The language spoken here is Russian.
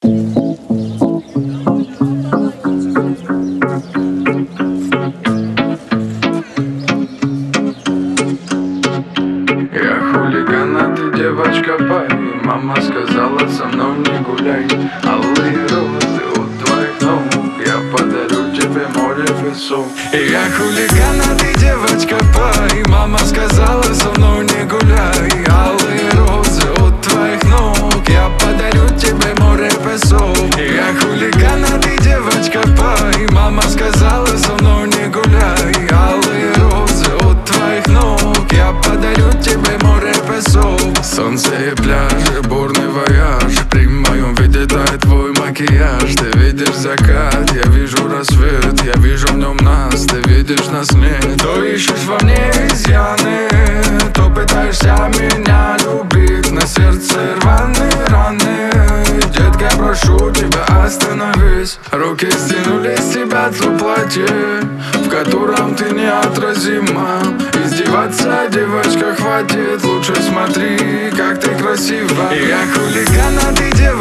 Я хулиган, а ты девочка пай. Мама сказала, со мной не гуляй. Алые розы у твоих ног, я подарю тебе море песок. Я хулиган, а ты девочка пай. Мама сказала, со мной не гуляй. Алые розы у твоих ног, я подарю тебе море песок. Я хулиган, а ты девочка пай. Мама сказала, со мной не гуляй. Алые розы у твоих ног, я подарю тебе море песок. Солнце и пляжи, бурный вояж. При моем виде тает твой макияж. Ты видишь закат, я вижу рассвет. Я вижу в нем нас, ты видишь нас нет. То ищешь во мне изъяны, то пытаешься меня любить. На сердце рваные раны. Детка, прошу тебя, остановись. Руки стянули с тебя то платье, в котором ты неотразима. Издеваться, девочка, хватит. Лучше смотри, как ты красива. Я хулиган, а ты девочка.